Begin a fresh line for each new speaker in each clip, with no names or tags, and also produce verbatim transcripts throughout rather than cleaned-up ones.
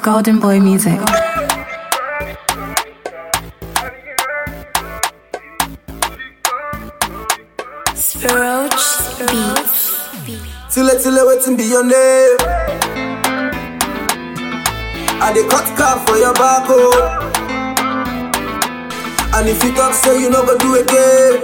Golden Boy Music. Spiroach Beats.
Till it, till it, waiting be your name. I dey cut car for your back, oh. And if you talk, say you no go do again,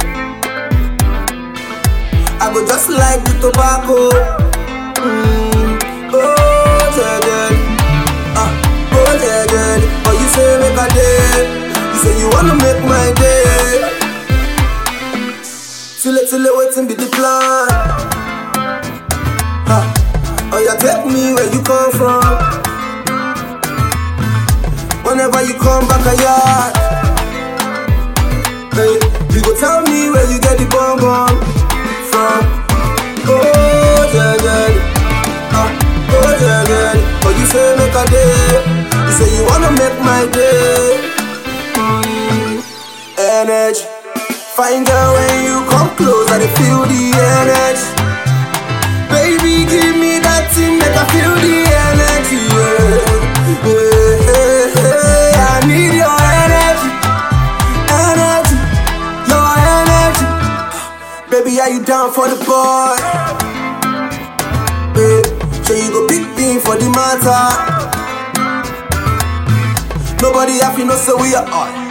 I go just like the tobacco. Mm. Oh, yeah, yeah. Ah, oh, yeah, yeah. But you say make a day. You say you wanna make my day. Till it, till it, waiting be the plan. Ha. Oh, yeah, take me where you come from. Whenever you come back a yard, hey, you go tell me where you get the bomb bomb from. Oh, yeah, yeah. Ah, oh, yeah, yeah. But you say make a day. You say you wanna make my day. Mm. Energy. Fine girl, when you come close, I dey feel the energy. Baby, give me that thing, make I feel the energy. Yeah. Yeah, yeah, yeah. I need your energy, energy, your energy. Baby, are you down for the boy? Yeah. So you go big thing for the matter. Nobody happy, no say we are on.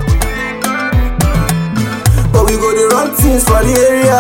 But we go to run things for the area.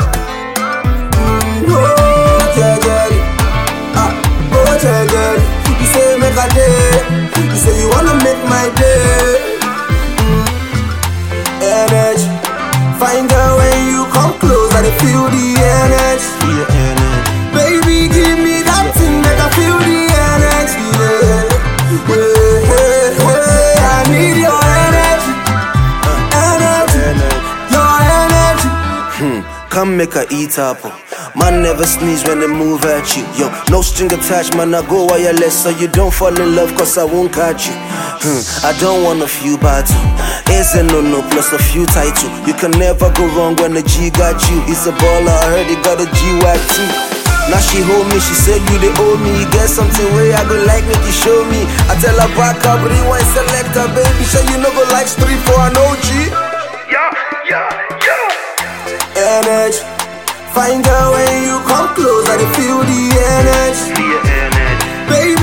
Mm, oh, yeah, yeah. Ah, oh, yeah, yeah. You say make a day. You say you wanna make my day. Mm. Energy. Fine girl, when you come close, I dey feel the energy. Yeah, energy. Baby, give me that thing, make I feel the energy. Yeah, yeah, yeah, yeah. I need your energy, energy. energy.
Hmm, come make a eat apple. Man never sneeze when they move at you. Yo, no string attached, man, I go wireless so you don't fall in love cause I won't catch you. Hmm, I don't want a few battle. A's and no no plus a few title. You can never go wrong when the G got you. He's a baller, I heard he got a G-Wack too. Now she hold me, she said you they owe me. You get something way I go like make you show me. I tell her back up, rewind selector, baby. Sure you no go like three for an O G.
Yeah, yeah, yeah.
Energy. Fine girl, when you come close, I dey feel the energy.
Feel your energy.
Baby,